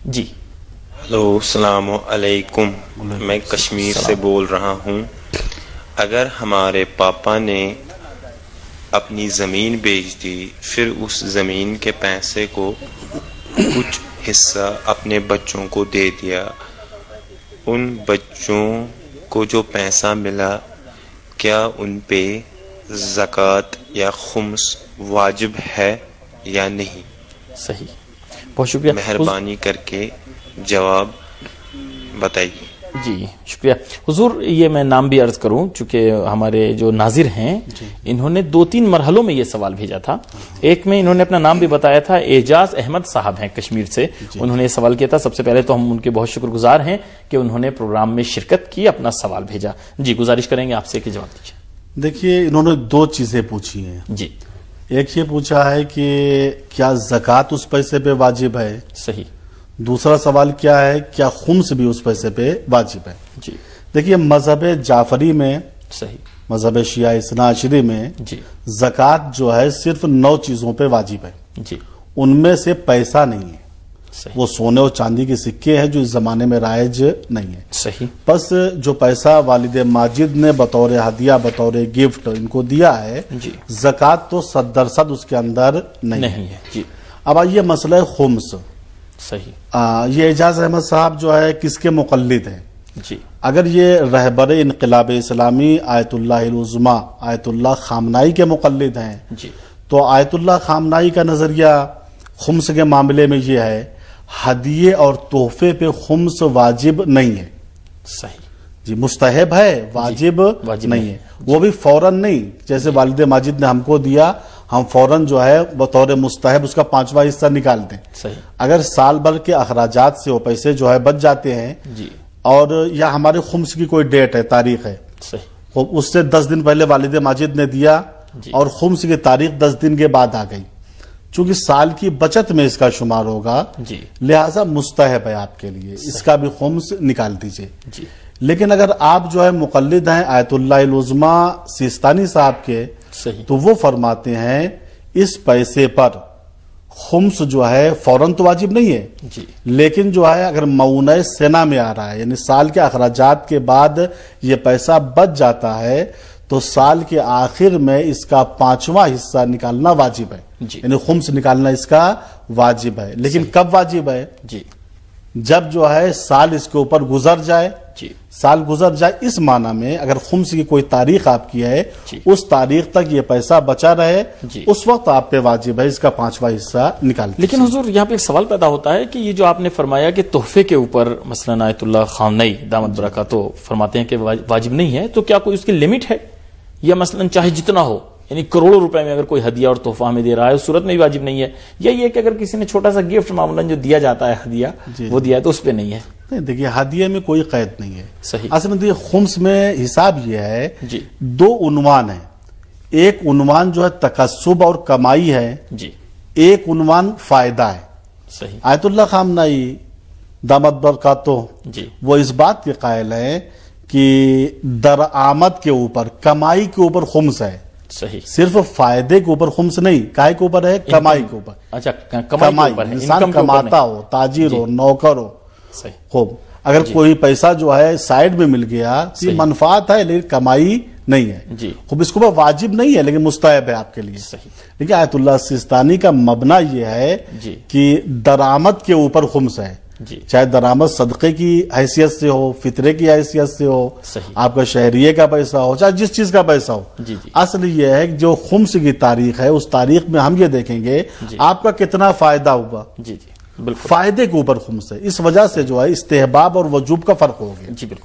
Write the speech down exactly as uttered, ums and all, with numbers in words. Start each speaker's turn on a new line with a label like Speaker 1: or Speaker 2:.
Speaker 1: جی
Speaker 2: hello السلام علیکم، میں کشمیر سے بول رہا ہوں۔ اگر ہمارے پاپا نے اپنی زمین بیچ دی، پھر اس زمین کے پیسے کو کچھ حصہ اپنے بچوں کو دے دیا، ان بچوں کو جو پیسہ ملا کیا ان پہ زکوٰۃ یا خمس واجب ہے یا نہیں؟
Speaker 1: صحیح، بہت شکریہ،
Speaker 2: مہربانی کر کے جواب بتائیے۔
Speaker 1: جی شکریہ حضور۔ یہ میں نام بھی عرض کروں، چونکہ ہمارے جو ناظر ہیں انہوں نے دو تین مرحلوں میں یہ سوال بھیجا تھا۔ ایک میں انہوں نے اپنا نام بھی بتایا تھا، اعجاز احمد صاحب ہیں کشمیر سے، انہوں نے یہ سوال کیا تھا۔ سب سے پہلے تو ہم ان کے بہت شکر گزار ہیں کہ انہوں نے پروگرام میں شرکت کی، اپنا سوال بھیجا۔ جی گزارش کریں گے آپ سے کہ جواب دیجیے۔
Speaker 3: دیکھیے انہوں نے دو چیزیں پوچھی ہیں۔
Speaker 1: جی
Speaker 3: ایک یہ پوچھا ہے کہ کیا زکوٰۃ اس پیسے پہ واجب ہے،
Speaker 1: صحیح۔
Speaker 3: دوسرا سوال کیا ہے کیا خمس بھی اس پیسے پہ واجب ہے۔
Speaker 1: جی
Speaker 3: دیکھیے مذہب جعفری میں،
Speaker 1: صحیح،
Speaker 3: مذہب شیعہ اثنا عشری میں
Speaker 1: جی
Speaker 3: زکوٰۃ جو ہے صرف نو چیزوں پہ واجب ہے،
Speaker 1: جی
Speaker 3: ان میں سے پیسہ نہیں ہے۔
Speaker 1: صحیح،
Speaker 3: وہ سونے اور چاندی کے سکے ہیں جو اس زمانے میں رائج نہیں ہے۔
Speaker 1: صحیح،
Speaker 3: بس جو پیسہ والد ماجد نے بطور ہدیہ بطور گفٹ ان کو دیا ہے،
Speaker 1: جی
Speaker 3: زکوٰۃ تو صد درصد اس کے اندر نہیں
Speaker 1: نہیں
Speaker 3: ہے۔
Speaker 1: ہے۔ جی
Speaker 3: اب آئیے مسئلہ خمس۔
Speaker 1: صحیح،
Speaker 3: آ, یہ اعجاز احمد صاحب جو ہے کس کے مقلد ہیں؟
Speaker 1: جی
Speaker 3: اگر یہ رہبر انقلاب اسلامی آیت اللہ العظمیٰ آیت اللہ خامنائی کے مقلد ہیں
Speaker 1: جی
Speaker 3: تو آیت اللہ خامنائی کا نظریہ خمس کے معاملے میں یہ ہے ہدیے اور تحفے پہ خمس واجب نہیں ہے۔
Speaker 1: صحیح،
Speaker 3: جی مستحب ہے، واجب
Speaker 1: واجب
Speaker 3: نہیں
Speaker 1: نہیں
Speaker 3: ہے۔ وہ بھی فوراً نہیں، جیسے والد ماجد نے ہم کو دیا، ہم فوراً جو ہے بطور مستحب اس کا پانچواں حصہ نکال دیں۔
Speaker 1: صحیح،
Speaker 3: اگر سال بھر کے اخراجات سے وہ پیسے جو ہے بچ جاتے ہیں
Speaker 1: جی
Speaker 3: اور یا ہمارے خمس کی کوئی ڈیٹ ہے، تاریخ ہے،
Speaker 1: صحیح،
Speaker 3: وہ اس سے دس دن پہلے والد ماجد نے دیا
Speaker 1: جی
Speaker 3: اور خمس کی تاریخ دس دن کے بعد آ گئی، چونکہ سال کی بچت میں اس کا شمار ہوگا،
Speaker 1: جی
Speaker 3: لہٰذا مستحب ہے آپ کے لیے، اس کا بھی خمس نکال دیجئے۔
Speaker 1: جی
Speaker 3: لیکن اگر آپ جو ہے مقلد ہیں آیت اللہ العظمیٰ سیستانی صاحب کے،
Speaker 1: صحیح،
Speaker 3: تو وہ فرماتے ہیں اس پیسے پر خمس جو ہے فوراً تو واجب نہیں ہے،
Speaker 1: جی
Speaker 3: لیکن جو ہے اگر مؤونہ سنا میں آ رہا ہے، یعنی سال کے اخراجات کے بعد یہ پیسہ بچ جاتا ہے، تو سال کے آخر میں اس کا پانچواں حصہ نکالنا واجب ہے،
Speaker 1: جی
Speaker 3: یعنی خمس نکالنا اس کا واجب ہے۔ لیکن کب واجب ہے؟
Speaker 1: جی
Speaker 3: جب جو ہے سال اس کے اوپر گزر جائے،
Speaker 1: جی
Speaker 3: سال گزر جائے، اس معنی میں اگر خمس کی کوئی تاریخ آپ کی ہے،
Speaker 1: جی
Speaker 3: اس تاریخ تک یہ پیسہ بچا رہے،
Speaker 1: جی
Speaker 3: اس وقت آپ پہ واجب ہے اس کا پانچواں حصہ نکال دیجیے۔
Speaker 1: لیکن حضور یہاں پہ ایک سوال پیدا ہوتا ہے کہ یہ جو آپ نے فرمایا کہ تحفے کے اوپر مثلا آیت اللہ خامنئی دامت برکاتہ فرماتے ہیں کہ واجب نہیں ہے، تو کیا کوئی اس کی لمٹ ہے، یا مثلا چاہے جتنا ہو، یعنی کروڑوں روپے میں اگر کوئی ہدیہ اور تحفہ ہمیں دے رہا ہے اس صورت میں بھی واجب نہیں ہے، یا یہ کہ اگر کسی نے چھوٹا سا گفٹ معمولاً جو دیا جاتا ہے ہدیہ وہ دیا ہے تو اس پہ نہیں ہے؟
Speaker 3: نہیں، دیکھیے ہدیے میں کوئی قید نہیں ہے۔
Speaker 1: صحیح،
Speaker 3: اصل میں دیکھیے خمس میں حساب یہ ہے،
Speaker 1: جی
Speaker 3: دو عنوان ہیں، ایک عنوان جو ہے تکسب اور کمائی ہے،
Speaker 1: جی
Speaker 3: ایک عنوان فائدہ ہے۔
Speaker 1: صحیح،
Speaker 3: آیت اللہ خامنئی دامت برکاتہ
Speaker 1: جی
Speaker 3: وہ اس بات کے قائل ہیں کہ درآمد کے اوپر، کمائی کے اوپر خمس ہے،
Speaker 1: صحیح،
Speaker 3: صرف فائدے کے اوپر خمس نہیں، کائے کے اوپر ہے؟ کمائی کے اوپر۔
Speaker 1: اچھا کمائی کے اوپر ہے،
Speaker 3: انسان
Speaker 1: انکم کے اوپر
Speaker 3: کماتا ہو، تاجر ہو، نوکر ہو،
Speaker 1: نہیں۔ صحیح،
Speaker 3: خوب اگر کوئی پیسہ جو ہے سائیڈ میں مل گیا تو یہ منفعت ہے لیکن کمائی نہیں ہے،
Speaker 1: جی
Speaker 3: خوب اس کو واجب نہیں ہے لیکن مستحب ہے آپ کے لیے۔
Speaker 1: صحیح،
Speaker 3: لیکن آیت اللہ سیستانی کا مبنا یہ ہے
Speaker 1: جی
Speaker 3: کہ درآمد کے اوپر خمس ہے،
Speaker 1: جی
Speaker 3: چاہے درآمد صدقے کی حیثیت سے ہو، فطرے کی حیثیت سے ہو،
Speaker 1: صحیح،
Speaker 3: آپ کا شہریے کا پیسہ ہو، چاہے جس چیز کا پیسہ ہو،
Speaker 1: جی جی
Speaker 3: اصل یہ ہے کہ جو خمس کی تاریخ ہے اس تاریخ میں ہم یہ دیکھیں گے
Speaker 1: جی
Speaker 3: آپ کا کتنا فائدہ ہوا،
Speaker 1: جی جی بالکل،
Speaker 3: فائدے کے اوپر خمس ہے، اس وجہ سے جو ہے استحباب اور وجوب کا فرق ہو گیا۔
Speaker 1: جی بالکل۔